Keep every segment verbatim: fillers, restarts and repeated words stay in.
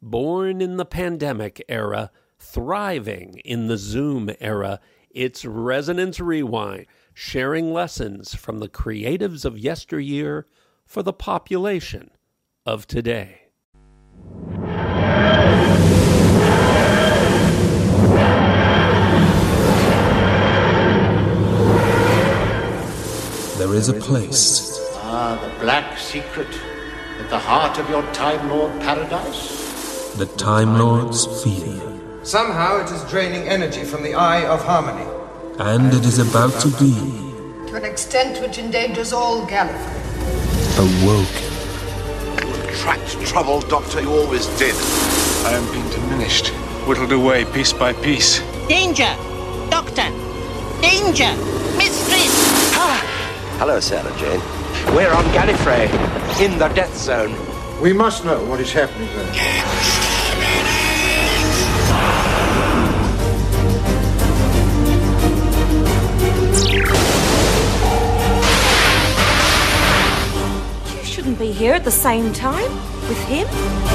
Born in the pandemic era, thriving in the Zoom era, it's Resonance Rewind, sharing lessons from the creatives of yesteryear for the population of today. There is a place. Ah, the black secret at the heart of your Time Lord paradise? The Time Lords fear. Somehow it is draining energy from the Eye of Harmony. And it is about to be... to an extent which endangers all Gallifrey. awoken. You attract trouble, Doctor, you always did. I am being diminished, whittled away piece by piece. Danger! Doctor! Danger! Mistress! Ah! Hello, Sarah Jane. We're on Gallifrey, in the Death Zone. We must know what is happening there. You shouldn't be here at the same time with him.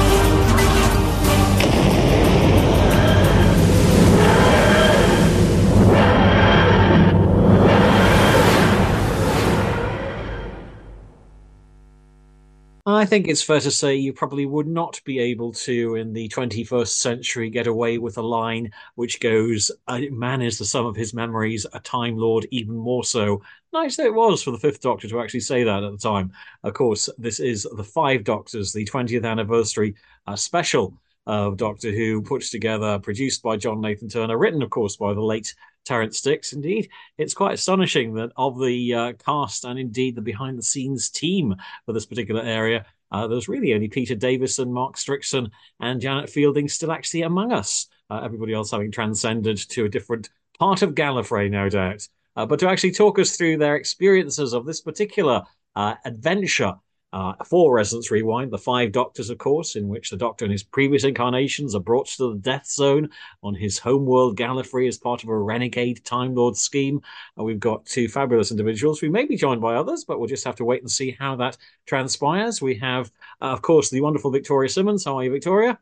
I think it's fair to say you probably would not be able to, in the twenty-first century, get away with a line which goes, man is the sum of his memories, a Time Lord even more so. Nice that it was for the Fifth Doctor to actually say that at the time. Of course, this is the Five Doctors, the twentieth anniversary uh, special of Doctor Who, put together, produced by John Nathan Turner, written, of course, by the late Terrance Dicks. Indeed, it's quite astonishing that of the uh, cast and indeed the behind-the-scenes team for this particular area, uh, there's really only Peter Davison, Mark Strickson and Janet Fielding still actually among us. Uh, everybody else having transcended to a different part of Gallifrey, no doubt. Uh, but to actually talk us through their experiences of this particular uh, adventure Uh, for Resonance Rewind, the Five Doctors, of course, in which the Doctor and his previous incarnations are brought to the Death Zone on his homeworld Gallifrey as part of a renegade Time Lord scheme. Uh, we've got two fabulous individuals. We may be joined by others, but we'll just have to wait and see how that transpires. We have, uh, of course, the wonderful Victoria Simmons. How are you, Victoria?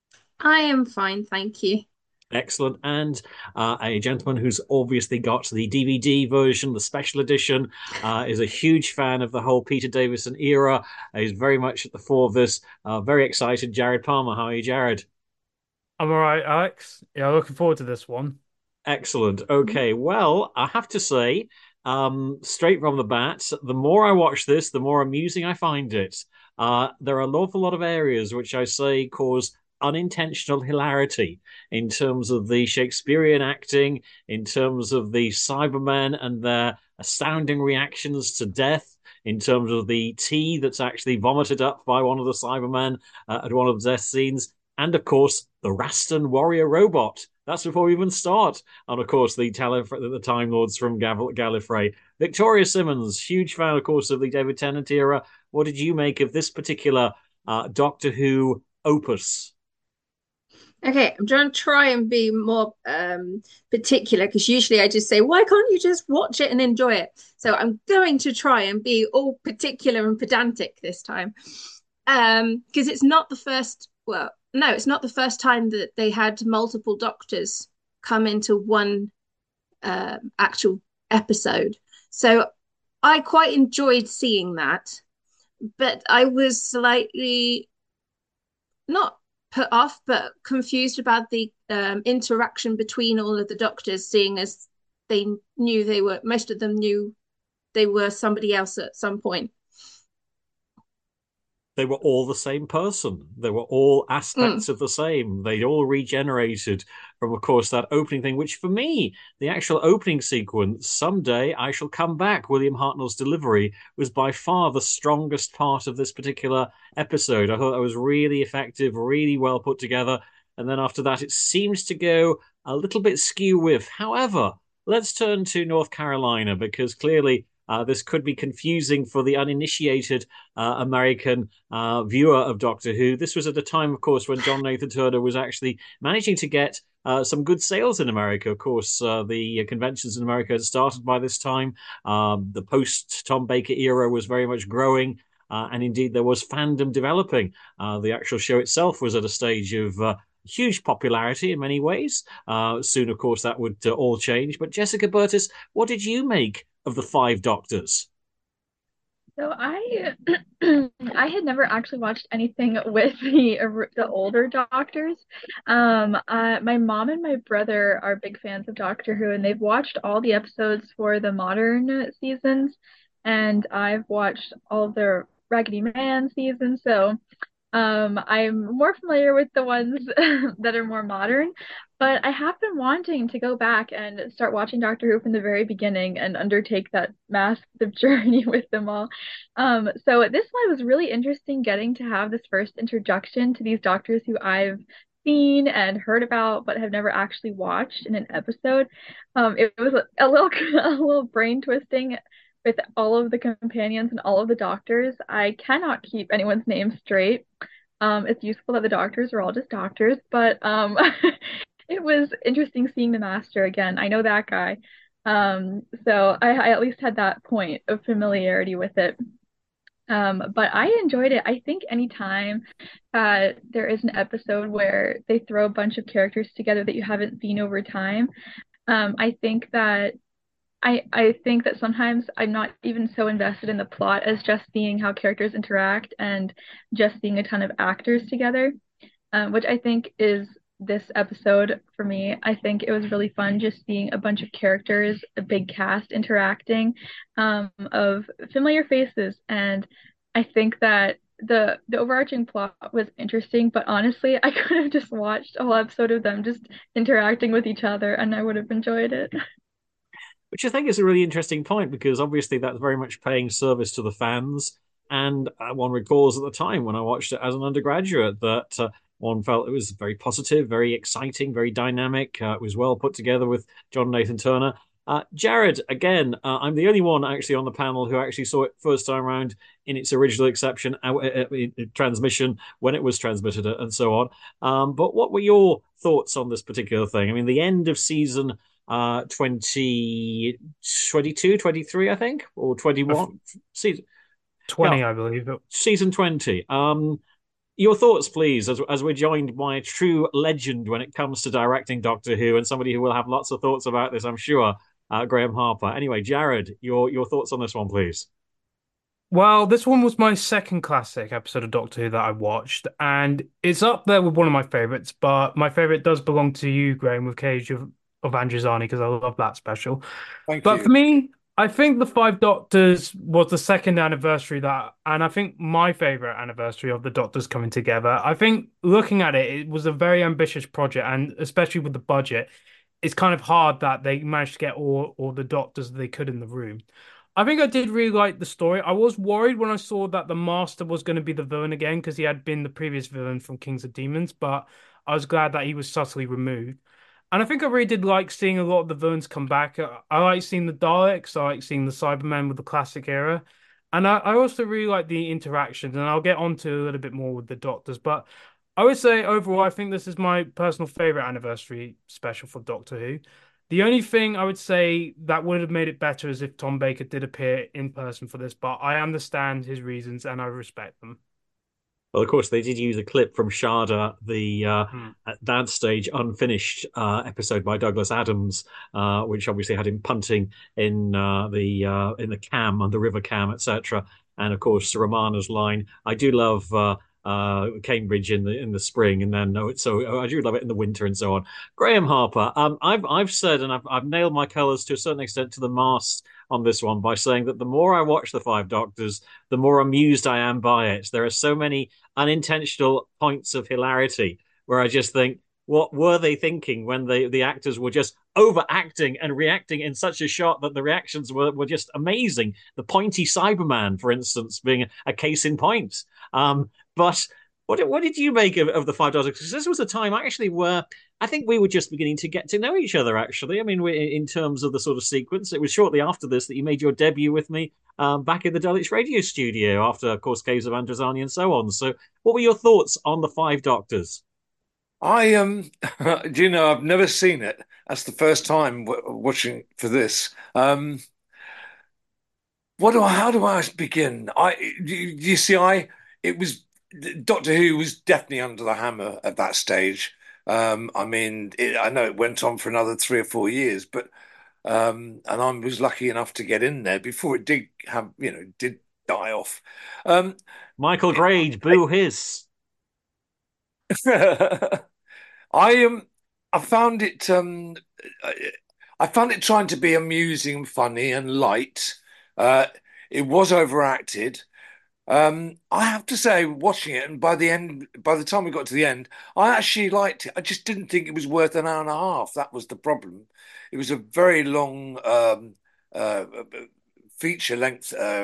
I am fine, thank you. Excellent. And uh, a gentleman who's obviously got the D V D version, the special edition, uh, is a huge fan of the whole Peter Davison era. He's very much at the fore of this. Uh, very excited. Jared Palmer. How are you, Jared? I'm all right, Alex. Yeah, looking forward to this one. Excellent. Okay, well, I have to say, um, straight from the bat, the more I watch this, the more amusing I find it. Uh, there are an awful lot of areas which I say cause unintentional hilarity in terms of the Shakespearean acting, in terms of the Cybermen and their astounding reactions to death, in terms of the tea that's actually vomited up by one of the Cybermen uh, at one of the death scenes, and of course the Raston warrior robot. That's before we even start. And of course the, Tele- the Time Lords from Gav- Gallifrey. Victoria Simmons, huge fan, of course, of the David Tennant era. What did you make of this particular uh, Doctor Who opus? Okay, I'm trying to try and be more um, particular, because usually I just say, why can't you just watch it and enjoy it? So I'm going to try and be all particular and pedantic this time. Um, because it's not the first, well, no, it's not the first time that they had multiple doctors come into one uh, actual episode. So I quite enjoyed seeing that, but I was slightly not put off but confused about the um, interaction between all of the doctors, seeing as they knew they were, most of them knew they were somebody else at some point. They were all the same person. They were all aspects Mm. of the same. They'd all regenerated from, of course, that opening thing, which for me, the actual opening sequence, Someday I Shall Come Back, William Hartnell's delivery, was by far the strongest part of this particular episode. I thought that was really effective, really well put together. And then after that, it seems to go a little bit skew with. However, let's turn to North Carolina, because clearly Uh, this could be confusing for the uninitiated uh, American uh, viewer of Doctor Who. This was at a time, of course, when John Nathan Turner was actually managing to get uh, some good sales in America. Of course, uh, the conventions in America had started by this time. Um, the post-Tom Baker era was very much growing. uh, and indeed there was fandom developing. Uh, the actual show itself was at a stage of uh, huge popularity in many ways. Uh, soon, of course, that would uh, all change. But Jessica Burtis, what did you make of the Five Doctors? So I I had never actually watched anything with the the older Doctors. Um, uh, my mom and my brother are big fans of Doctor Who, and they've watched all the episodes for the modern seasons, and I've watched all of the Raggedy Man seasons. So um, I'm more familiar with the ones that are more modern, but I have been wanting to go back and start watching Doctor Who from the very beginning and undertake that massive journey with them all. Um, so this one was really interesting getting to have this first introduction to these doctors who I've seen and heard about but have never actually watched in an episode. Um, it was a little a little brain twisting with all of the companions and all of the doctors. I cannot keep anyone's name straight. Um, it's useful that the doctors are all just doctors, but um, it was interesting seeing the Master again. I know that guy. Um, so I, I at least had that point of familiarity with it. Um, but I enjoyed it. I think anytime uh, there is an episode where they throw a bunch of characters together that you haven't seen over time, um, I think that I, I think that sometimes I'm not even so invested in the plot as just seeing how characters interact and just seeing a ton of actors together, um, which I think is this episode for me. I think it was really fun just seeing a bunch of characters, a big cast interacting, um, of familiar faces. And I think that the the overarching plot was interesting, but honestly, I could have just watched a whole episode of them just interacting with each other and I would have enjoyed it. Which I think is a really interesting point, because obviously that's very much paying service to the fans. And uh, one recalls at the time when I watched it as an undergraduate that uh, one felt it was very positive, very exciting, very dynamic. Uh, it was well put together with John Nathan Turner. Uh, Jared, again, uh, I'm the only one actually on the panel who actually saw it first time around in its original exception, uh, uh, uh, transmission, when it was transmitted and so on. Um, but what were your thoughts on this particular thing? I mean, the end of season uh, twenty, twenty-two, twenty-three, I think, or twenty-one? Season twenty, yeah, I believe. Season twenty. Um, your thoughts, please, as, as we're joined by a true legend when it comes to directing Doctor Who, and somebody who will have lots of thoughts about this, I'm sure, uh, Graham Harper. Anyway, Jared, your, your thoughts on this one, please. Well, this one was my second classic episode of Doctor Who that I watched, and it's up there with one of my favorites, but my favorite does belong to you, Graham, with Cage of, of Androzani, because I love that special. Thank but you. for me, I think The Five Doctors was the second anniversary that, and I think my favorite anniversary of the Doctors coming together. I think looking at it, it was a very ambitious project, and especially with the budget, it's kind of hard that they managed to get all, all the Doctors they could in the room. I think I did really like the story. I was worried when I saw that the Master was going to be the villain again, because he had been the previous villain from Kings of Demons, but I was glad that he was subtly removed. And I think I really did like seeing a lot of the villains come back. I like seeing the Daleks. I like seeing the Cybermen with the classic era. And I, I also really like the interactions. And I'll get onto a little bit more with the Doctors. But I would say overall, I think this is my personal favorite anniversary special for Doctor Who. The only thing I would say that would have made it better is if Tom Baker did appear in person for this. But I understand his reasons and I respect them. Well, of course, they did use a clip from Shada, the uh, Hmm. at that stage unfinished uh, episode by Douglas Adams, uh, which obviously had him punting in uh, the uh, in the Cam and the River Cam, et cetera. And of course, Romana's line, "I do love uh, uh, Cambridge in the in the spring, and then oh, so I do love it in the winter," and so on. Graham Harper, um, I've I've said, and I've I've nailed my colours to a certain extent to the mast on this one by saying that the more I watch the Five Doctors, the more amused I am by it. There are so many unintentional points of hilarity where I just think, what were they thinking when they, the actors were just overacting and reacting in such a shot that the reactions were, were just amazing. The pointy Cyberman, for instance, being a case in point. Um, but what, what did you make of, of the Five Doctors? Because this was a time actually where I think we were just beginning to get to know each other, actually. I mean, we, in terms of the sort of sequence, it was shortly after this that you made your debut with me um, back in the Dulwich radio studio after, of course, Caves of Androzani and so on. So what were your thoughts on the Five Doctors? I um, do you know, I've never seen it. That's the first time w- watching for this. Um, what do I? How do I begin? I you, you see, I it was Doctor Who was definitely under the hammer at that stage. Um, I mean, it, I know it went on for another three or four years, but um, and I was lucky enough to get in there before it did have, you know, did die off. Um, Michael Grade, boo hiss. I um, I found it um, I, I found it trying to be amusing and funny and light. Uh, it was overacted. Um, I have to say, watching it, and by the end, by the time we got to the end, I actually liked it. I just didn't think it was worth an hour and a half. That was the problem. It was a very long um, uh, feature length uh,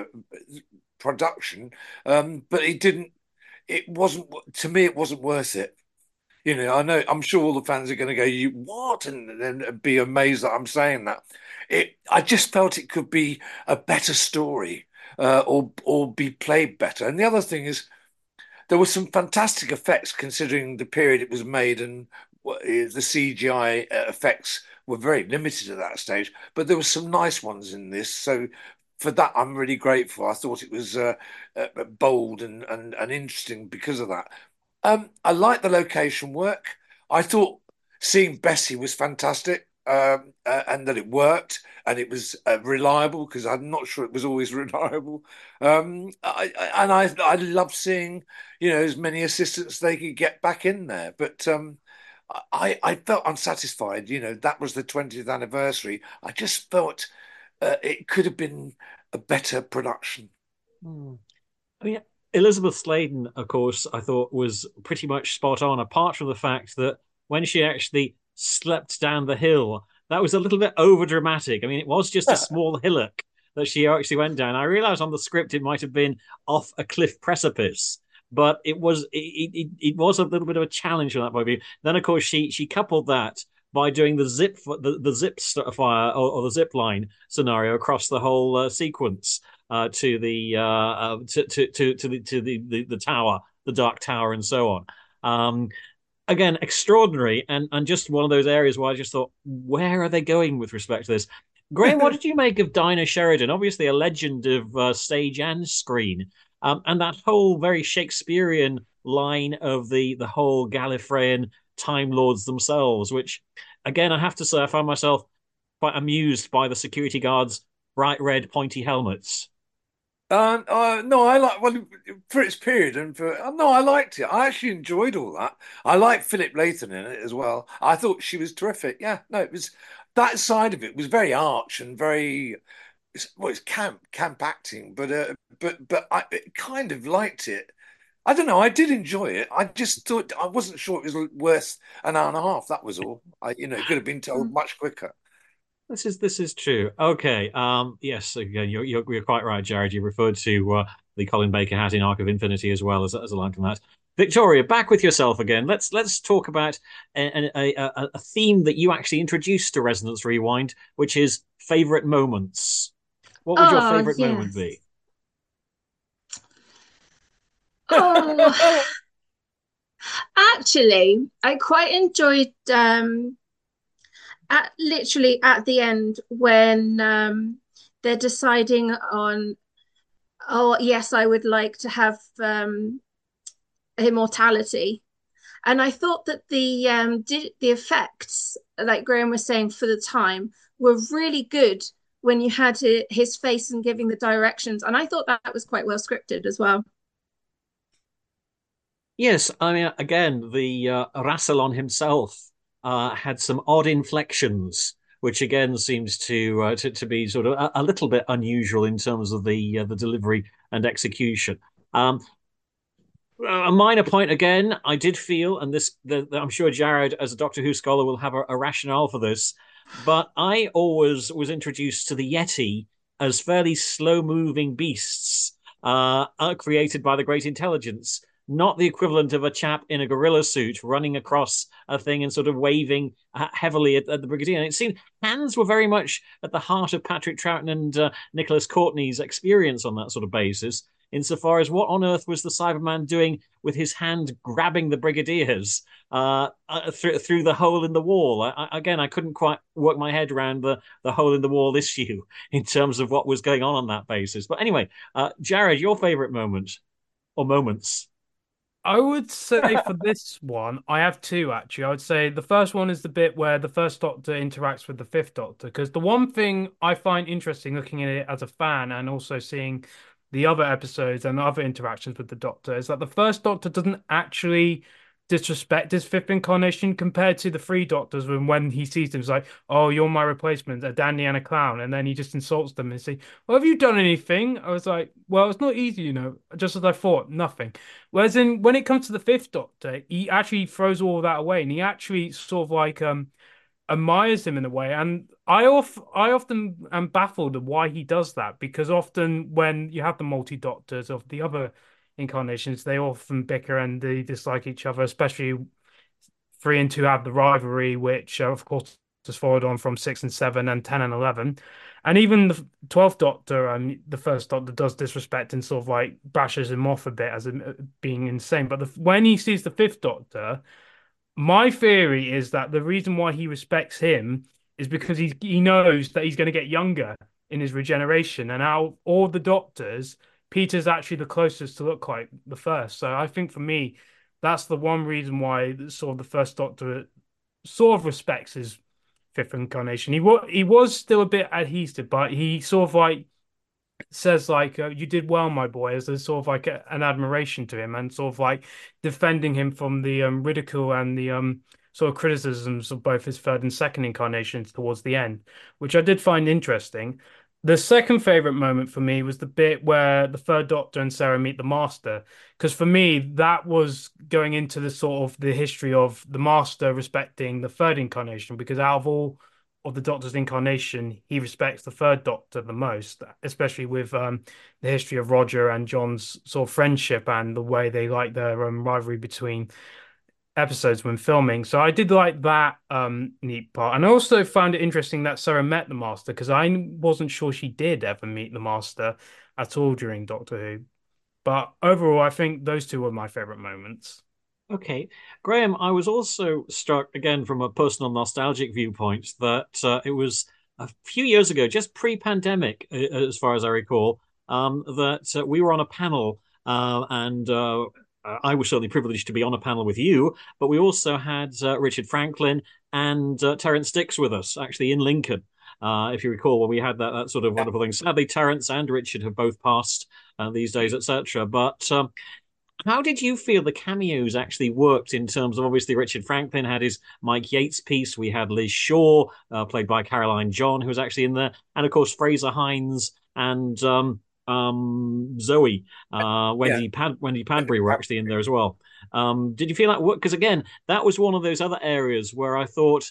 production, um, but it didn't. It wasn't to me. It wasn't worth it. You know, I know. I'm sure all the fans are going to go, "You what?" and then be amazed that I'm saying that. It. I just felt it could be a better story. Uh, or or be played better. And the other thing is, there were some fantastic effects considering the period it was made, and the C G I effects were very limited at that stage. But there were some nice ones in this, so for that I'm really grateful. I thought it was uh, uh, bold and, and and interesting because of that. Um, I liked the location work. I thought seeing Bessie was fantastic. Um, uh, and that it worked and it was uh, reliable, because I'm not sure it was always reliable. Um, I, I, and I I love seeing, you know, as many assistants they could get back in there. But um, I I felt unsatisfied. You know, that was the twentieth anniversary. I just felt uh, it could have been a better production. Hmm. I mean, Elizabeth Sladen, of course, I thought was pretty much spot on. Apart from the fact that when she actually slept down the hill, that was a little bit over dramatic. I mean, it was just a small hillock that she actually went down. I realized on the script it might have been off a cliff precipice, but it was it, it, it was a little bit of a challenge from that point of view. Then, of course, she she coupled that by doing the zip the, the zip fire or, or the zip line scenario across the whole uh, sequence uh, to the uh, uh, to, to to to the to the, the the tower, the Dark Tower, and so on. Um, Again, extraordinary, and, and just one of those areas where I just thought, where are they going with respect to this? Graham, what did you make of Dinah Sheridan? Obviously a legend of uh, stage and screen, um, and that whole very Shakespearean line of the, the whole Gallifreyan Time Lords themselves, which, again, I have to say, I found myself quite amused by the security guards' bright red pointy helmets. Uh, uh, no, I like well for its period and for uh, no, I liked it. I actually enjoyed all that. I liked Philip Layton in it as well. I thought she was terrific. Yeah, no, it was that side of it was very arch and very well, it's camp camp acting, but uh, but but I kind of liked it. I don't know. I did enjoy it. I just thought I wasn't sure it was worth an hour and a half. That was all. I, you know, it could have been told much quicker. This is this is true. Okay. Um. Yes. Again, you're you're, you're quite right, Jared. You referred to uh, the Colin Baker hat in Arc of Infinity as well as as a line from that. Victoria, back with yourself again. Let's let's talk about a, a, a, a theme that you actually introduced to Resonance Rewind, which is favorite moments. What would oh, your favorite yes. moment be? Oh, actually, I quite enjoyed. Um, At literally at the end when um, they're deciding on, oh yes, I would like to have um, immortality, and I thought that the um, di- the effects, like Graham was saying, for the time were really good when you had his face and giving the directions, and I thought that was quite well scripted as well. Yes, I mean, again, the uh, Rassilon himself. Uh, had some odd inflections, which again seems to uh, to, to be sort of a, a little bit unusual in terms of the uh, the delivery and execution. Um, a minor point again, I did feel, and this the, the, I'm sure Jared, as a Doctor Who scholar, will have a, a rationale for this, but I always was introduced to the Yeti as fairly slow-moving beasts uh, created by the Great Intelligence. Not the equivalent of a chap in a gorilla suit running across a thing and sort of waving heavily at, at the Brigadier. And it seemed hands were very much at the heart of Patrick Troughton and uh, Nicholas Courtney's experience on that sort of basis. insofar as what on earth was the Cyberman doing with his hand grabbing the Brigadiers uh, uh, through through the hole in the wall? I, I, again, I couldn't quite work my head around the the hole in the wall issue in terms of what was going on on that basis. But anyway, uh, Jared, your favourite moment or moments? I would say for this one, I have two actually. I would say the first one is the bit where the first Doctor interacts with the fifth Doctor, because the one thing I find interesting looking at it as a fan and also seeing the other episodes and other interactions with the Doctor is that the first Doctor doesn't actually disrespect his fifth incarnation compared to the three Doctors when when he sees them, he's like, "Oh, you're my replacement, a dandy and a clown," and then he just insults them and say, "Well, have you done anything?" I was like, "Well, it's not easy, you know, just as I thought, nothing." Whereas in when it comes to the fifth Doctor, he actually throws all of that away and he actually sort of like um admires him in a way. And I off I often am baffled at why he does that, because often when you have the multi Doctors of the other incarnations, they often bicker and they dislike each other, especially three and two have the rivalry, which uh, of course has followed on from six and seven and ten and eleven. And even the twelfth Doctor, um, the first Doctor does disrespect and sort of like bashes him off a bit as a, being insane. But the, when he sees the fifth Doctor, my theory is that the reason why he respects him is because he he knows that he's going to get younger in his regeneration. And out of all the Doctors, Peter's actually the closest to look like the first. So I think for me, that's the one reason why sort of the first Doctor sort of respects his fifth incarnation. He was he was still a bit adhesive, but he sort of like says like, uh, "You did well, my boy," as there's sort of like a, an admiration to him and sort of like defending him from the um, ridicule and the um sort of criticisms of both his third and second incarnations towards the end, which I did find interesting. The second favorite moment for me was the bit where the third Doctor and Sarah meet the Master, because for me that was going into the sort of the history of the Master respecting the third incarnation, because out of all of the Doctor's incarnation, he respects the third Doctor the most, especially with um, the history of Roger and John's sort of friendship and the way they like their um, rivalry between episodes when filming. So I did like that um neat part, and I also found it interesting that Sarah met the Master, because I wasn't sure she did ever meet the Master at all during Doctor Who. But overall, I think those two were my favorite moments. Okay, Graham, I was also struck again from a personal nostalgic viewpoint that uh, it was a few years ago, just pre-pandemic, as far as I recall, um, that uh, we were on a panel uh, and uh, I was certainly privileged to be on a panel with you, but we also had uh, Richard Franklin and uh, Terrance Dicks with us, actually in Lincoln. Uh, if you recall, when we had that, that sort of wonderful thing. Sadly, Terrance and Richard have both passed uh, these days, et cetera. But um, how did you feel the cameos actually worked in terms of, obviously, Richard Franklin had his Mike Yates piece. We had Liz Shaw, uh, played by Caroline John, who was actually in there. And, of course, Fraser Hines and... Um, um Zoe, uh Wendy yeah. Pad Wendy Padbury were actually in there as well. Um did you feel that work? Because again, that was one of those other areas where I thought,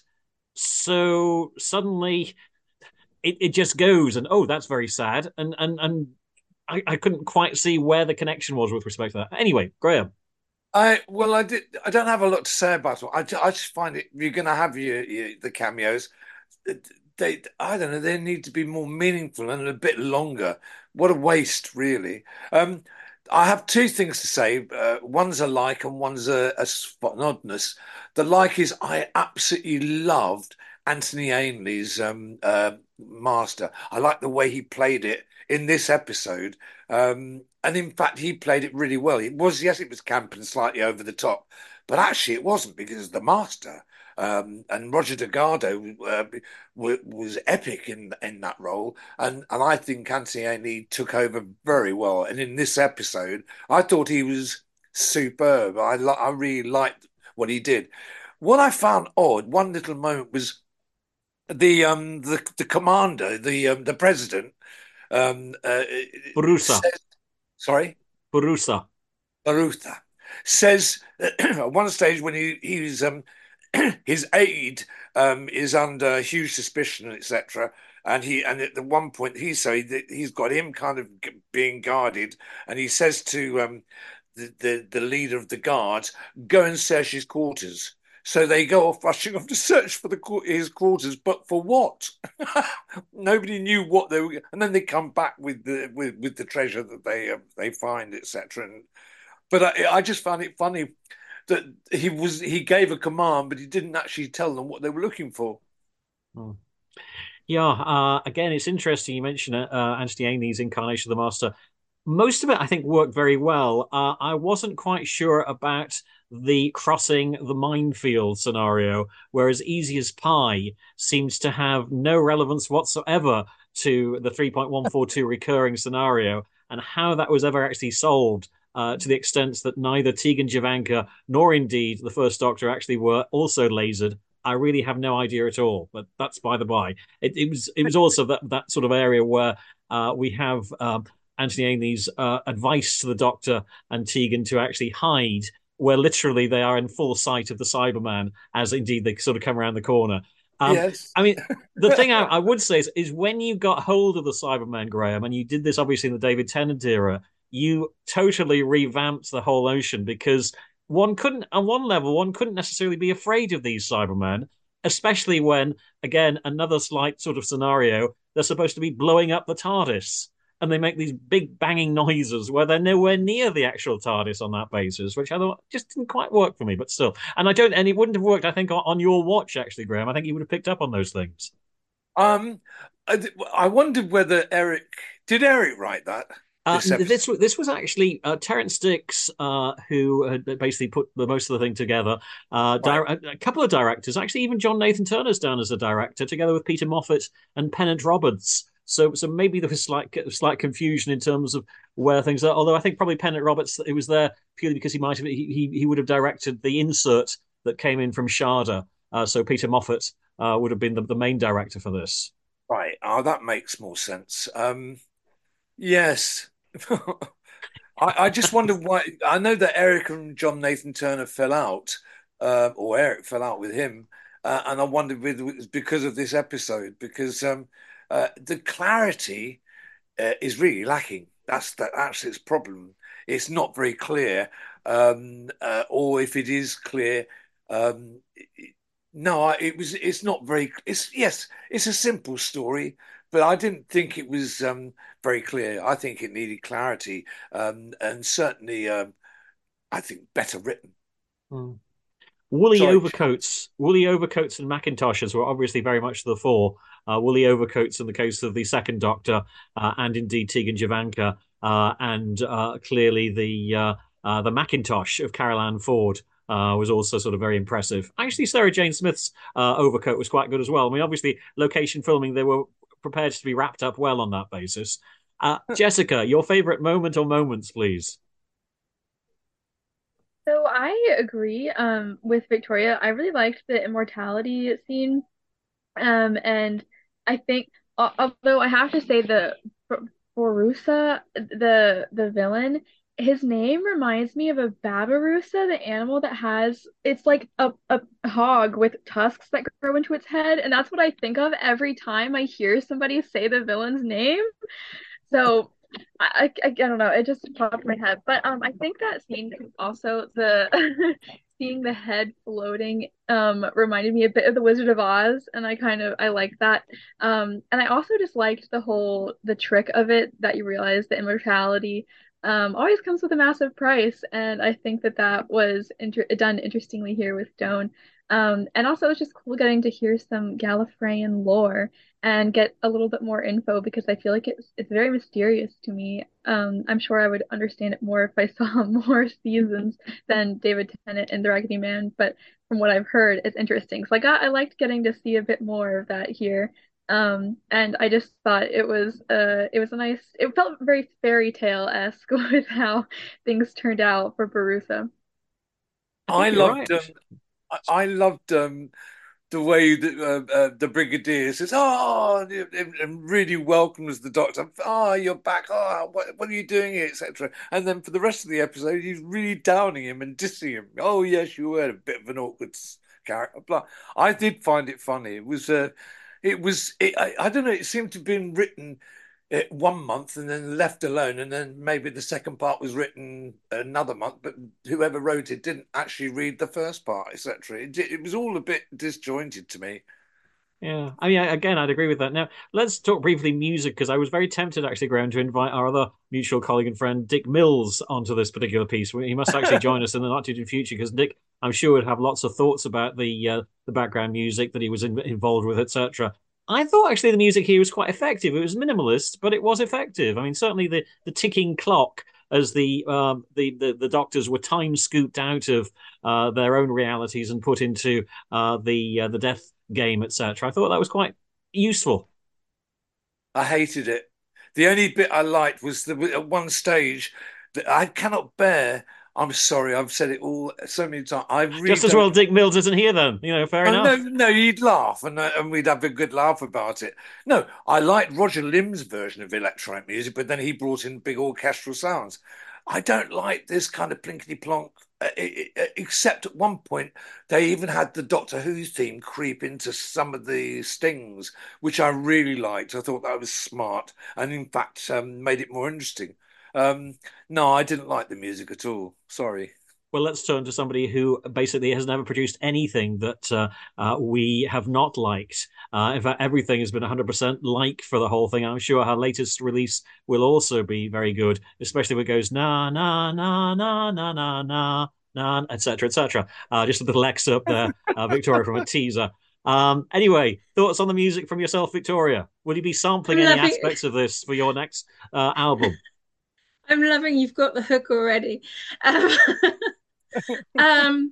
so suddenly it, it just goes and oh, that's very sad, and and and I, I couldn't quite see where the connection was with respect to that. Anyway, Graham. I well, I did. I don't have a lot to say about it. I, I just find it. You're going to have your, your the cameos. They, I don't know. They need to be more meaningful and a bit longer. What a waste, really. Um, I have two things to say. Uh, one's a like, and one's a, a spot, an oddness. The like is I absolutely loved Anthony Ainley's um, uh, Master. I like the way he played it in this episode. Um, and in fact, he played it really well. It was, yes, it was camp and slightly over the top, but actually it wasn't, because the Master um, and Roger Delgado uh, w- was epic in in that role. And, and I think Anthony Ainley took over very well. And in this episode, I thought he was superb. I, li- I really liked what he did. What I found odd, one little moment, was the um the the commander, the um, the president, um, uh, Borusa. Says, sorry, Borusa. Borusa says at one stage when he he's um his aide um is under huge suspicion, et cetera. And he and at the one point he say that he's got him kind of being guarded, and he says to um the the, the leader of the guards, go and search his quarters. So they go off rushing off to search for the his quarters, but for what? Nobody knew what they were, and then they come back with the with, with the treasure that they uh, they find, et cetera. And but I, I just found it funny that he was he gave a command, but he didn't actually tell them what they were looking for. Hmm. Yeah, uh, again, it's interesting you mentioned uh, Anthony Ainley's incarnation of the Master. Most of it, I think, worked very well. Uh, I wasn't quite sure about the crossing the minefield scenario, whereas Easy as Pie seems to have no relevance whatsoever to the three point one four two recurring scenario, and how that was ever actually solved, uh, to the extent that neither Tegan Javanka nor indeed the First Doctor actually were also lasered. I really have no idea at all, but that's by the by. It, it was it was also that, that sort of area where uh, we have um, Anthony Ainley's uh, advice to the Doctor and Tegan to actually hide, where literally they are in full sight of the Cyberman, as indeed they sort of come around the corner. Um, yes. I mean, the thing I, I would say is, is when you got hold of the Cyberman, Graham, and you did this obviously in the David Tennant era, you totally revamped the whole ocean, because one couldn't, on one level, one couldn't necessarily be afraid of these Cybermen, especially when, again, another slight sort of scenario, they're supposed to be blowing up the TARDIS, and they make these big banging noises where they're nowhere near the actual TARDIS on that basis, which I thought just didn't quite work for me, but still. And I don't, and it wouldn't have worked, I think, on, on your watch, actually, Graham. I think you would have picked up on those things. Um, I, I wondered whether Eric, did Eric write that? Uh, this this was actually uh, Terrence Dicks, uh, who had basically put the most of the thing together. Uh, right. di- a couple of directors, actually, even John Nathan Turner's down as a director, together with Peter Moffat and Pennant Roberts. So, so maybe there was slight slight confusion in terms of where things are. Although I think probably Pennant Roberts, it was there purely because he might have he he, he would have directed the insert that came in from Sharda. Uh, so Peter Moffat uh, would have been the, the main director for this. Right. Oh, that makes more sense. Um, yes. I, I just wonder why. I know that Eric and John Nathan Turner fell out, uh, or Eric fell out with him, uh, and I wondered whether it was because of this episode, because um, uh, the clarity uh, is really lacking. That's that. That's its problem. It's not very clear, um, uh, or if it is clear, um, it, no, it was. It's not very. It's yes, it's a simple story. But I didn't think it was um, very clear. I think it needed clarity, um, and certainly, um, I think better written. Mm. Woolly Sorry. overcoats, woolly overcoats, and Macintoshes were obviously very much to the fore. Uh, woolly overcoats in the case of the Second Doctor, uh, and indeed Tegan Javanka, uh, and uh, clearly the uh, uh, the Macintosh of Carol Ann Ford. Uh, was also sort of very impressive. Actually, Sarah Jane Smith's uh, overcoat was quite good as well. I mean, obviously, location filming, they were prepared to be wrapped up well on that basis. Uh, Jessica, your favourite moment or moments, please? So I agree um, with Victoria. I really liked the immortality scene. Um, and I think, although I have to say the Borusa, the the villain, his name reminds me of a Babirusa, the animal that has, it's like a, a hog with tusks that grow into its head. And that's what I think of every time I hear somebody say the villain's name. So I, I, I don't know, it just popped in my head. But um, I think that scene also, the seeing the head floating um reminded me a bit of the Wizard of Oz, and I kind of I like that. Um, and I also just liked the whole the trick of it, that you realize the immortality um always comes with a massive price, and I think that that was inter- done interestingly here with Stone. Um, and also it's just cool getting to hear some Gallifreyan lore and get a little bit more info, because I feel like it's it's very mysterious to me. Um, I'm sure I would understand it more if I saw more seasons than David Tennant and The Raggedy Man, but from what I've heard, it's interesting. So I got I liked getting to see a bit more of that here. Um, and I just thought it was uh it was a nice, it felt very fairy tale-esque with how things turned out for Borusa. I, I loved right. um, I, I loved um the way that uh, uh, the Brigadier says, "Oh," and really welcomes the Doctor. "Oh, you're back. Oh, what, what are you doing here?" et cetera. And then for the rest of the episode, he's really downing him and dissing him. "Oh, yes, you were a bit of an awkward character." Blah. I did find it funny. It was, uh, it was, it, I, I don't know. It seemed to have been written it one month and then left alone, and then maybe the second part was written another month, but whoever wrote it didn't actually read the first part, et cetera. It, it was all a bit disjointed to me. Yeah, I mean, again, I'd agree with that. Now, let's talk briefly music, because I was very tempted, actually, Graham, to invite our other mutual colleague and friend, Dick Mills, onto this particular piece. He must actually join us in the not too distant future, because Dick, I'm sure, would have lots of thoughts about the uh, the background music that he was in, involved with, et cetera. I thought, actually, the music here was quite effective. It was minimalist, but it was effective. I mean, certainly the, the ticking clock as the, um, the the the doctors were time scooped out of uh, their own realities and put into uh, the uh, the death game, et cetera. I thought that was quite useful. I hated it. The only bit I liked was the at one stage that I cannot bear. I'm sorry, I've said it all so many times. I really Just as don't... well Dick Mills isn't here then. You know, fair oh, enough. No, no, you'd laugh and, uh, and we'd have a good laugh about it. No, I liked Roger Lim's version of electronic music, but then he brought in big orchestral sounds. I don't like this kind of plinkety plonk, uh, except at one point they even had the Doctor Who theme creep into some of the stings, which I really liked. I thought that was smart and, in fact, um, made it more interesting. Um, no, I didn't like the music at all. Sorry. Well, let's turn to somebody who basically has never produced anything that uh, uh, we have not liked. Uh, in fact, everything has been one hundred percent like for the whole thing. I'm sure her latest release will also be very good, especially when it goes na, na, na, na, na, na, na, na, et cetera, et cetera. Uh, just a little excerpt there, uh, Victoria, from a teaser. Um, anyway, thoughts on the music from yourself, Victoria? Will you be sampling any aspects of this for your next uh, album? I'm loving you've got the hook already. Um, um,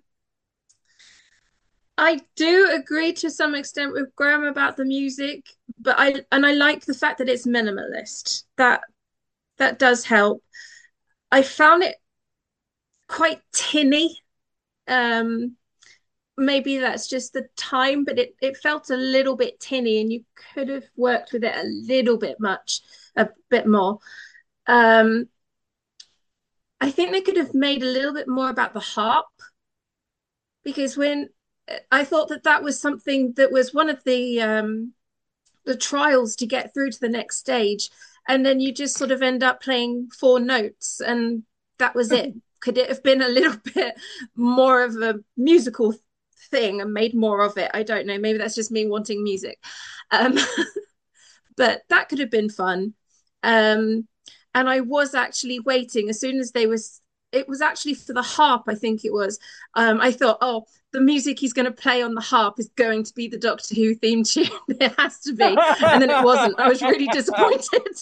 I do agree to some extent with Graham about the music, but I and I like the fact that it's minimalist. That that does help. I found it quite tinny. Um, maybe that's just the time, but it, it felt a little bit tinny, and you could have worked with it a little bit much, a bit more. Um, I think they could have made a little bit more about the harp, because when I thought that that was something that was one of the um, the trials to get through to the next stage, and then you just sort of end up playing four notes, and that was it. Could it have been a little bit more of a musical thing and made more of it? I don't know. Maybe that's just me wanting music, um, but that could have been fun. Um, And I was actually waiting as soon as they was, it was actually for the harp, I think it was. Um, I thought, oh, the music he's going to play on the harp is going to be the Doctor Who theme tune. It has to be. And then it wasn't. I was really disappointed.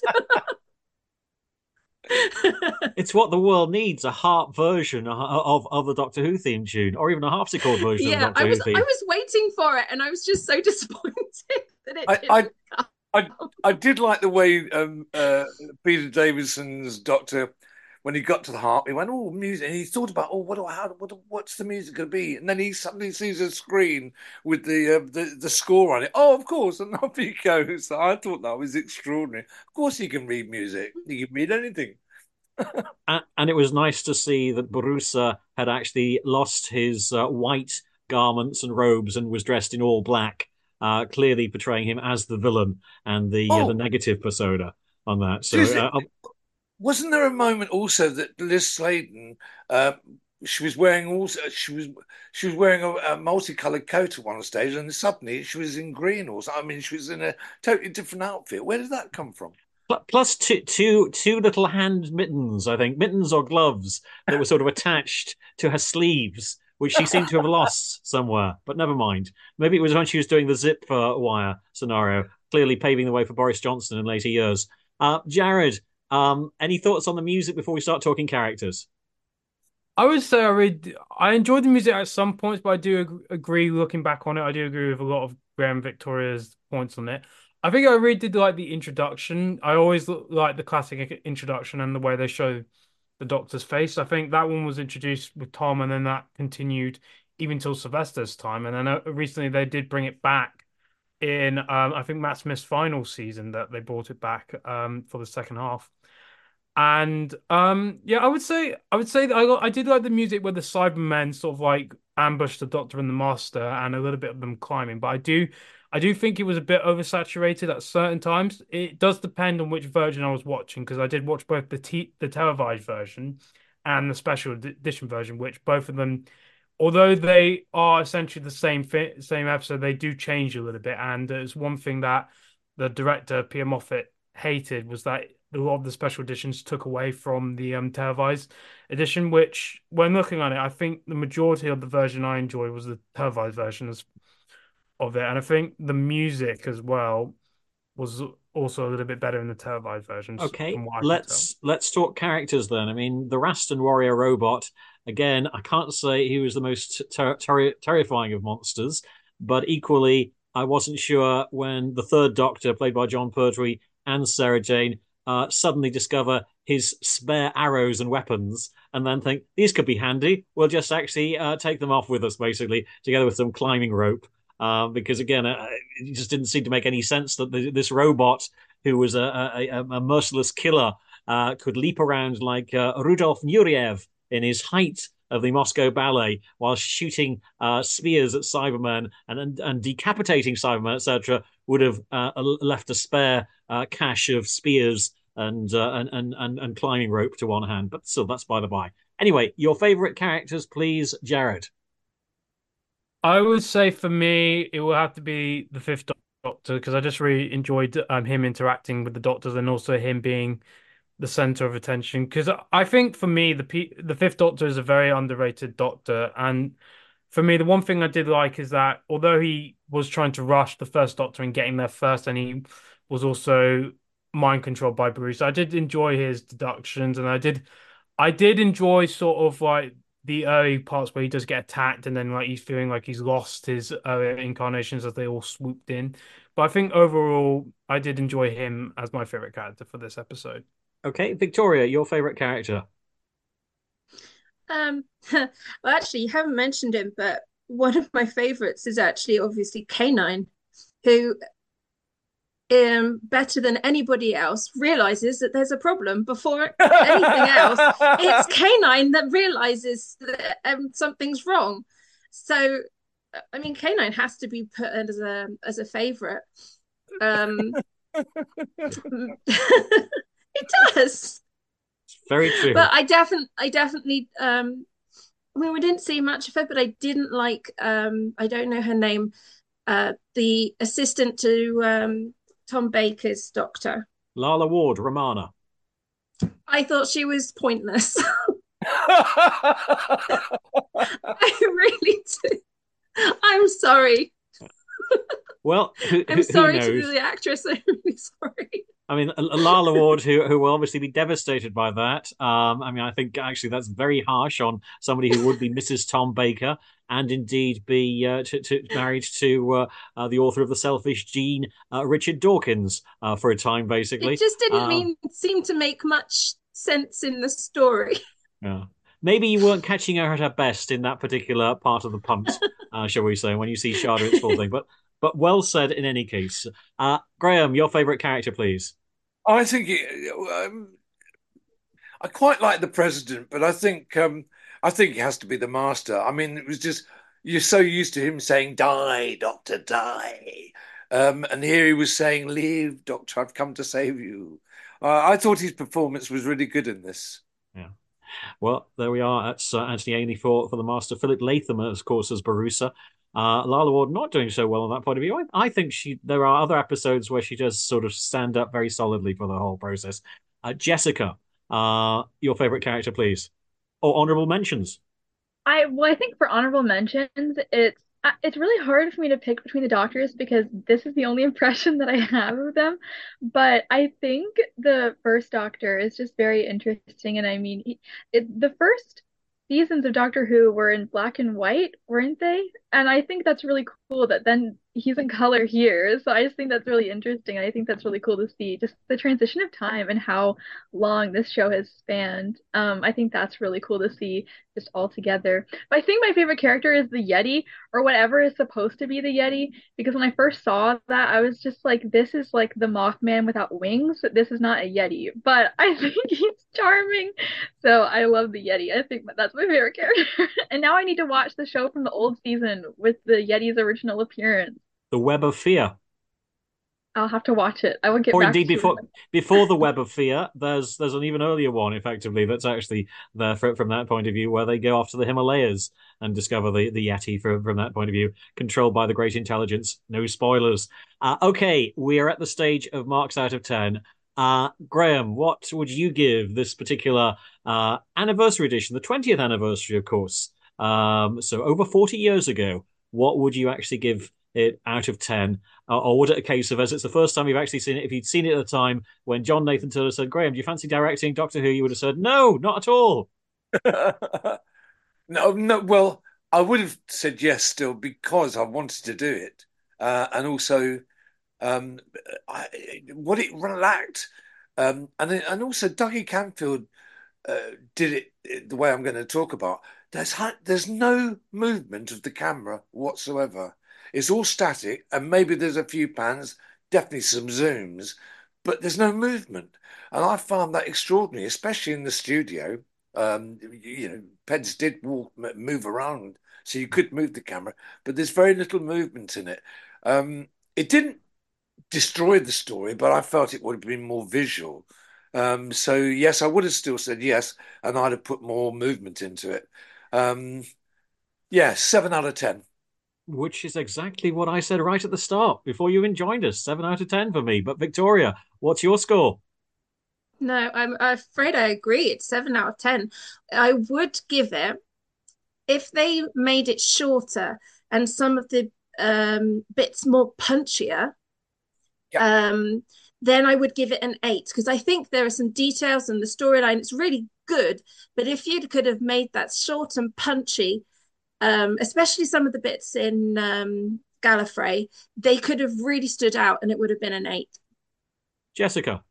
It's what the world needs, a harp version of, of the Doctor Who theme tune, or even a harpsichord version yeah, of the Doctor I was, Who theme. I was waiting for it, and I was just so disappointed that it I, didn't I, I, I did like the way um, uh, Peter Davison's Doctor, when he got to the harp, he went, oh, music. And he thought about, oh, what do I, how, what, what's the music going to be? And then he suddenly sees a screen with the, uh, the the score on it. Oh, of course. And off he goes. I thought that was extraordinary. Of course he can read music. He can read anything. and, and it was nice to see that Borusa had actually lost his uh, white garments and robes and was dressed in all black. Uh, clearly portraying him as the villain and the oh. uh, the negative persona on that. So, uh, wasn't there a moment also that Liz Sladen, uh, she was wearing also she was she was wearing a, a multicolored coat at one stage, and suddenly she was in green or something. I mean, she was in a totally different outfit. Where did that come from? Plus two, two, two little hand mittens, I think, mittens or gloves that were sort of attached to her sleeves, which she seemed to have lost somewhere. But never mind. Maybe it was when she was doing the zip uh, wire scenario, clearly paving the way for Boris Johnson in later years. Uh, Jared, um, any thoughts on the music before we start talking characters? I would say I read, I enjoyed the music at some points, but I do ag- agree, looking back on it, I do agree with a lot of Graham Victoria's points on it. I think I really did like the introduction. I always like the classic introduction and the way they show the Doctor's face. I think that one was introduced with Tom, and then that continued even till Sylvester's time. And then uh, recently they did bring it back in, um, I think, Matt Smith's final season, that they brought it back um, for the second half. And um, yeah, I would say I would say that I I did like the music where the Cybermen sort of like ambush the Doctor and the Master, and a little bit of them climbing. But I do, I do think it was a bit oversaturated at certain times. It does depend on which version I was watching, because I did watch both the t the televised version and the special edition version, which both of them, although they are essentially the same fi same episode, they do change a little bit. And there's one thing that the director Peter Moffat hated, was that a lot of the special editions took away from the um, televised edition, which, when looking at it, I think the majority of the version I enjoyed was the televised versions of it. And I think the music as well was also a little bit better in the televised versions. Okay, let's let's talk characters then. I mean, the Raston warrior robot, again, I can't say he was the most ter ter terrifying of monsters, but equally, I wasn't sure when the third Doctor, played by John Pertwee, and Sarah Jane, uh, suddenly discover his spare arrows and weapons, and then think, these could be handy. We'll just actually uh, take them off with us, basically, together with some climbing rope. Uh, because, again, uh, it just didn't seem to make any sense that the, this robot, who was a, a, a merciless killer, uh, could leap around like uh, Rudolf Nureyev in his height of the Moscow Ballet, while shooting uh, spears at Cybermen and, and, and decapitating Cybermen, et cetera, would have uh, left a spare uh, cache of spears and, uh, and, and, and, and climbing rope to one hand. But still, that's by the by. Anyway, your favourite characters, please, Jared. I would say for me, it will have to be the Fifth Doctor, because I just really enjoyed um, him interacting with the Doctors, and also him being the center of attention. Because I think for me, the P the Fifth Doctor is a very underrated Doctor, and for me, the one thing I did like is that although he was trying to rush the First Doctor and getting there first, and he was also mind controlled by Bruce, I did enjoy his deductions, and I did, I did enjoy sort of like the early parts where he does get attacked, and then like he's feeling like he's lost his earlier incarnations as they all swooped in. But I think overall, I did enjoy him as my favorite character for this episode. Okay, Victoria, your favorite character? Um, well, actually, you haven't mentioned him, but one of my favorites is actually obviously K nine, who, um, better than anybody else, realizes that there's a problem before anything else. It's K nine that realizes that um, something's wrong. So, I mean, K nine has to be put as a as a favorite. Um, it does. Very true. But I definitely, I definitely, um, I mean, we didn't see much of her, but I didn't like, um, I don't know her name, uh, the assistant to um, Tom Baker's Doctor. Lala Ward, Romana. I thought she was pointless. I really do. I'm sorry. Well, who, I'm sorry who knows? to the actress. I'm really sorry. I mean, Lala Ward, who who will obviously be devastated by that. Um, I mean, I think actually that's very harsh on somebody who would be Missus Tom Baker, and indeed be uh, to, to, married to uh, uh, the author of The Selfish Gene, uh, Richard Dawkins, uh, for a time, basically. It just didn't um, mean seem to make much sense in the story. Yeah. Maybe you weren't catching her at her best in that particular part of the punt, uh, shall we say, when you see Shada, it's full thing. But but well said in any case. Uh, Graham, your favourite character, please. I think it, um, I quite like the president, but I think um, I think it has to be the master. I mean, it was just, you're so used to him saying "Die, Doctor, die," um, and here he was saying "Live, Doctor, I've come to save you." Uh, I thought his performance was really good in this. Yeah. Well, there we are. That's uh, Anthony Ainley for for the master. Philip Latham, of course, as Barusa. Uh, Lala Ward not doing so well on that point of view. I, I think she. There are other episodes where she does sort of stand up very solidly for the whole process. Uh, Jessica, uh, your favourite character, please, or honourable mentions. I well, I think for honorable mentions, it's it's really hard for me to pick between the Doctors because this is the only impression that I have of them. But I think the first Doctor is just very interesting, and I mean, he, it, the first seasons of Doctor Who were in black and white, weren't they? and I think that's really cool that then he's in color here. So I just think that's really interesting. I think that's really cool to see just the transition of time and how long this show has spanned. Um, I think that's really cool to see just all together. But I think my favorite character is the Yeti, or whatever is supposed to be the Yeti, because when I first saw that, I was just like, this is like the Mothman without wings. This is not a Yeti, but I think he's charming. So I love the Yeti. I think that's my favorite character. And now I need to watch the show from the old season with the Yeti's original appearance. The Web of Fear. I'll have to watch it. I will get or back indeed to before it. before the Web of Fear, there's there's an even earlier one, effectively, that's actually there for, from that point of view, where they go off to the Himalayas and discover the, the Yeti from, from that point of view, controlled by the Great Intelligence. No spoilers. Uh, okay, we are at the stage of marks out of ten. Uh, Graham, what would you give this particular uh, anniversary edition, the twentieth anniversary, of course? Um, so over forty years ago, what would you actually give it out of ten? Uh, or would it a case of, as it's the first time you've actually seen it, if you'd seen it at the time when John Nathan Turner said, Graham, do you fancy directing Doctor Who? You would have said, no, not at all. no, no. Well, I would have said yes still because I wanted to do it. Uh, and also, um, I, what it lacked. Um, and, and also, Dougie Camfield uh, did it the way I'm going to talk about. There's, there's no movement of the camera whatsoever. It's all static, and maybe there's a few pans, definitely some zooms, but there's no movement. And I found that extraordinary, especially in the studio. Um, you know, Peds did walk, move around, so you could move the camera, but there's very little movement in it. Um, it didn't destroy the story, but I felt it would have been more visual. Um, so, yes, I would have still said yes, and I'd have put more movement into it. Um, yeah, seven out of ten. Which is exactly what I said right at the start before you even joined us. Seven out of ten for me. But Victoria, what's your score? No, I'm afraid I agree. It's seven out of ten. I would give it, if they made it shorter and some of the um, bits more punchier, yeah. um, then I would give it an eight, because I think there are some details in the storyline. It's really good. But if you could have made that short and punchy, Um, especially some of the bits in um, Gallifrey, they could have really stood out and it would have been an eight. Jessica?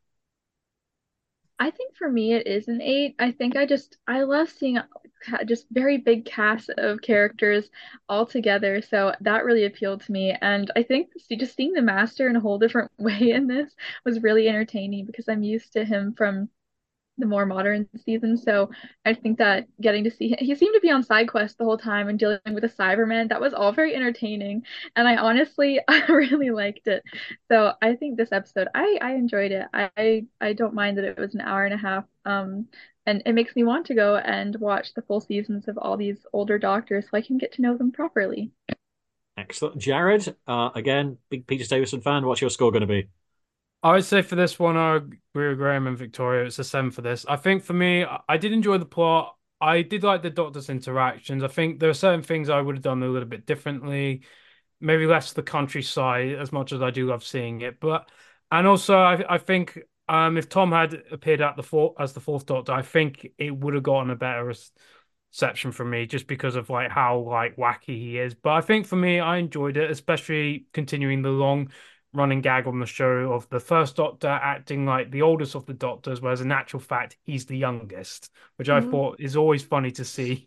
I think for me it is an eight. I think I just, I love seeing just very big cast of characters all together. So that really appealed to me. And I think just seeing the Master in a whole different way in this was really entertaining, because I'm used to him from the more modern season. So I think that getting to see him, he seemed to be on side quest the whole time and dealing with a Cyberman. That was all very entertaining, and I honestly I really liked it. So I think this episode, I I enjoyed it. I I don't mind that it was an hour and a half. Um, and it makes me want to go and watch the full seasons of all these older Doctors so I can get to know them properly. Excellent, Jared. Uh, again, big Peter Davison fan. What's your score going to be? I would say for this one, I agree with Graham and Victoria. It's a seven for this. I think for me, I did enjoy the plot. I did like the Doctor's interactions. I think there are certain things I would have done a little bit differently. Maybe less the countryside, as much as I do love seeing it. But and also, I, I think um, if Tom had appeared at the four, as the fourth Doctor, I think it would have gotten a better reception from me, just because of like how like wacky he is. But I think for me, I enjoyed it, especially continuing the long running gag on the show of the first Doctor acting like the oldest of the Doctors, whereas in actual fact he's the youngest, which mm-hmm. I thought is always funny to see.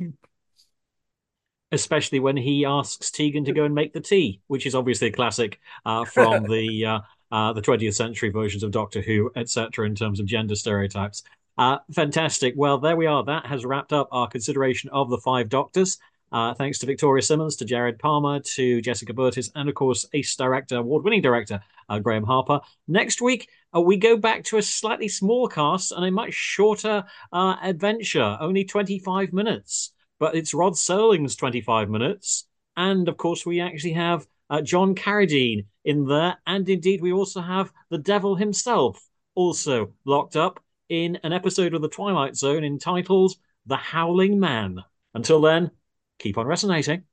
Especially when he asks Tegan to go and make the tea, which is obviously a classic uh, from the uh, uh, the twentieth century versions of Doctor Who, et cetera, in terms of gender stereotypes. Uh, fantastic. Well, there we are. That has wrapped up our consideration of the five Doctors. Uh, thanks to Victoria Simmons, to Jared Palmer, to Jessica Burtis, and of course, ace director, award-winning director, uh, Graham Harper. Next week, uh, we go back to a slightly smaller cast and a much shorter uh, adventure, only twenty-five minutes. But it's Rod Serling's twenty-five minutes. And of course, we actually have uh, John Carradine in there. And indeed, we also have the devil himself also locked up in an episode of The Twilight Zone entitled The Howling Man. Until then, keep on resonating.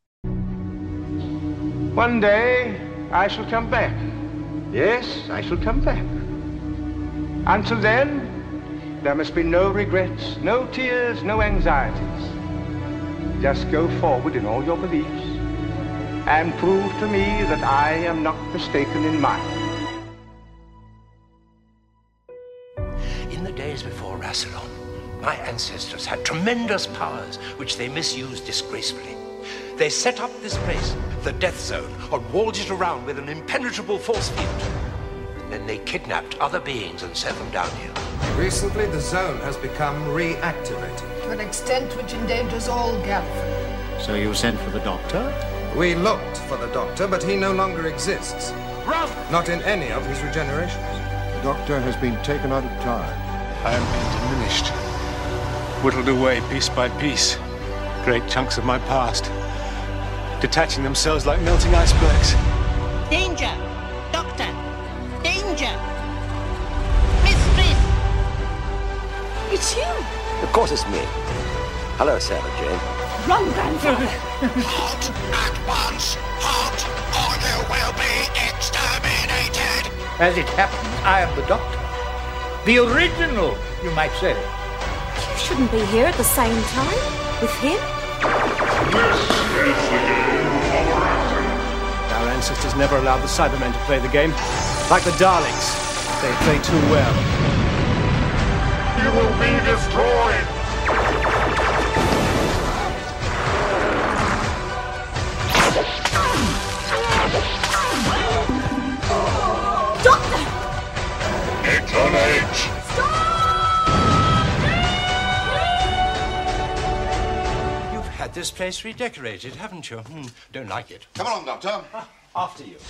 One day, I shall come back. Yes, I shall come back. Until then, there must be no regrets, no tears, no anxieties. Just go forward in all your beliefs. and prove to me that I am not mistaken in mine. In the days before Rassilon, my ancestors had tremendous powers which they misused disgracefully. They set up this place, the Death Zone, and walled it around with an impenetrable force field. And then they kidnapped other beings and sent them down here. Recently, the zone has become reactivated. To an extent which endangers all Gallifrey. So you sent for the Doctor? We looked for the Doctor, but he no longer exists. Run! Not in any of his regenerations. The Doctor has been taken out of time. I am being diminished, whittled away piece by piece. Great chunks of my past, detaching themselves like melting icebergs. Danger! Doctor! Danger! Mistress! It's you! Of course it's me. Hello, Sarah Jane. Run, grandfather! Halt at once! Halt, or you will be exterminated! As it happens, I am the Doctor. The original, you might say. You shouldn't be here at the same time with him. Our ancestors never allowed the Cybermen to play the game. Like the Daleks, they play too well. You will be destroyed! Doctor! It's an age! You've had this place redecorated, haven't you? Hmm, don't like it. Come along, Doctor. After you.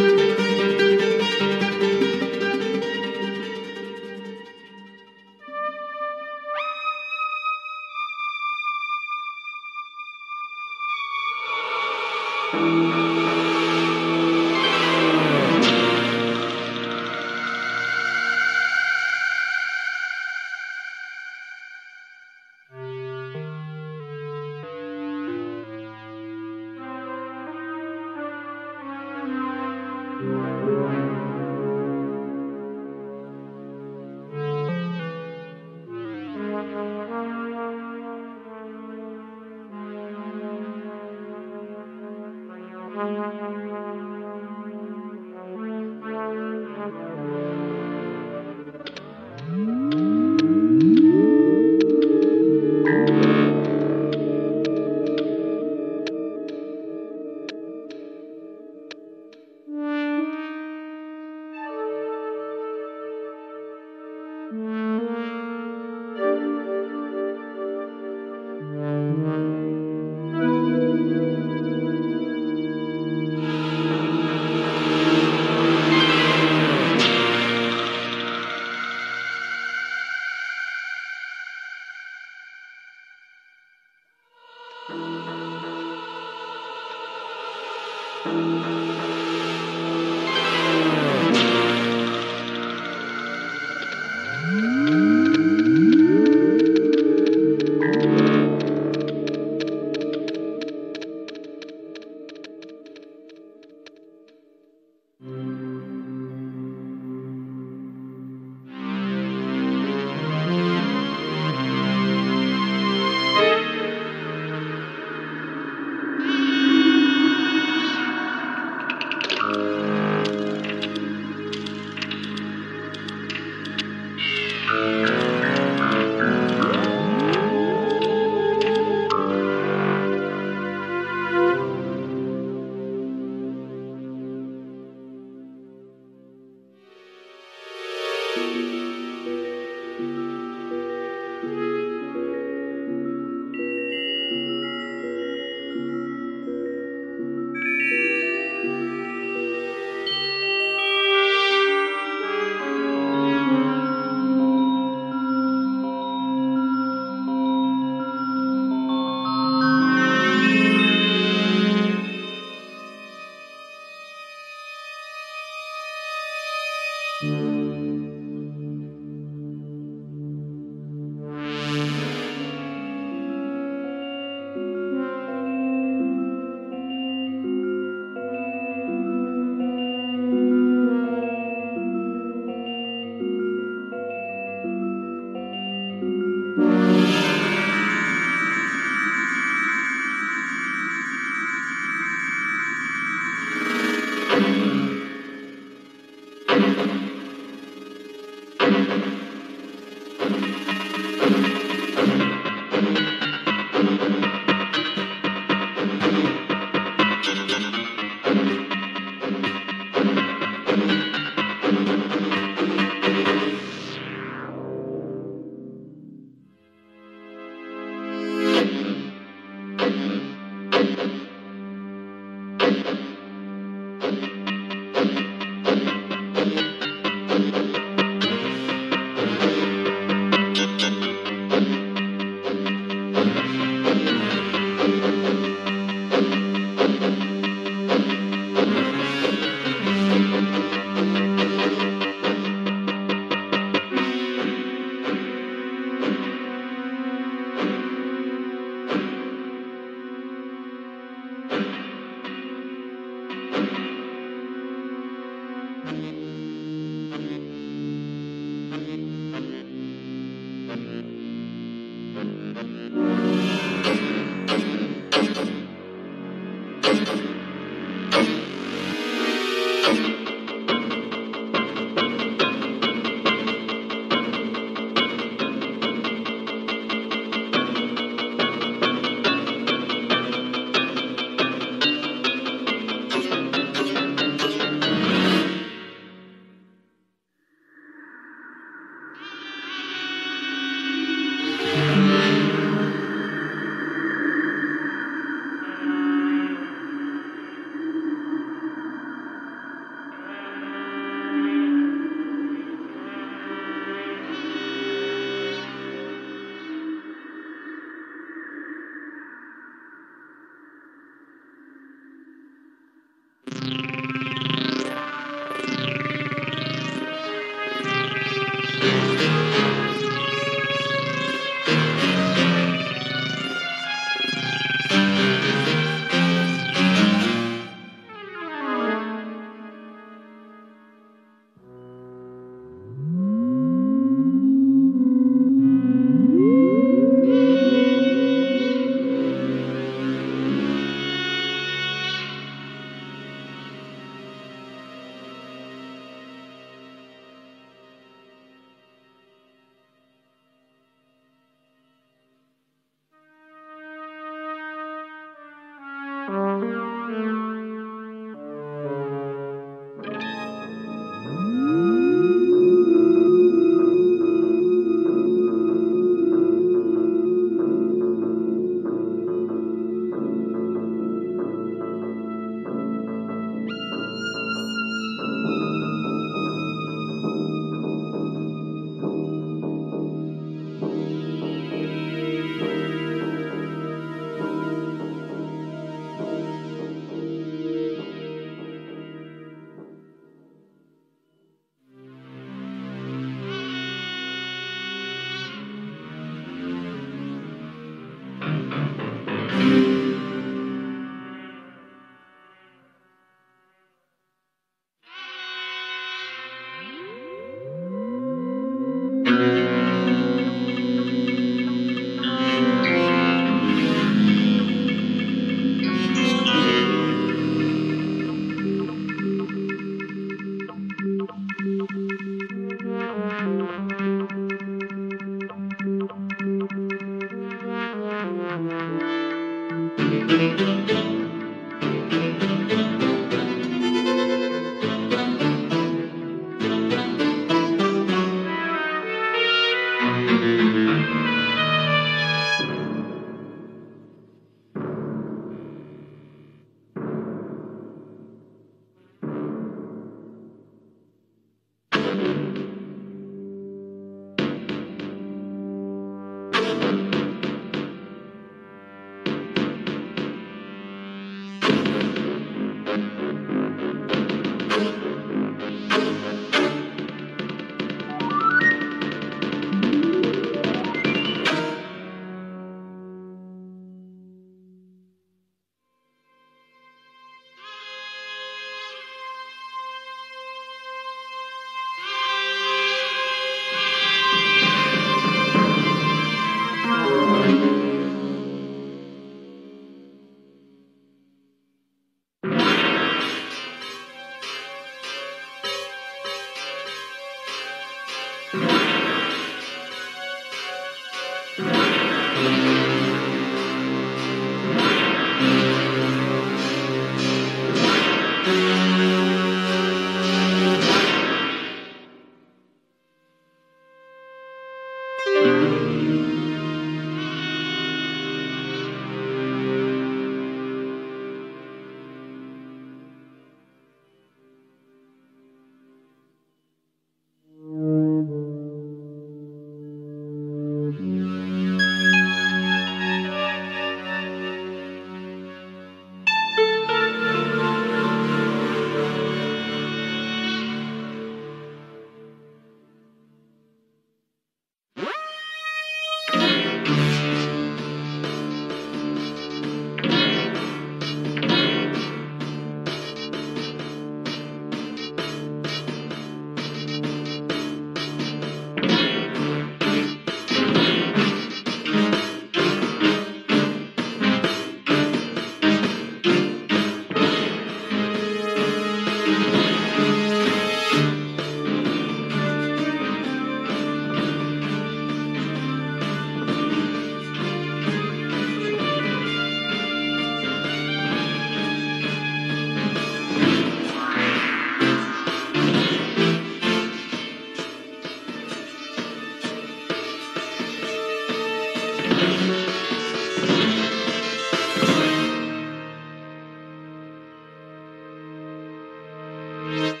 Bye.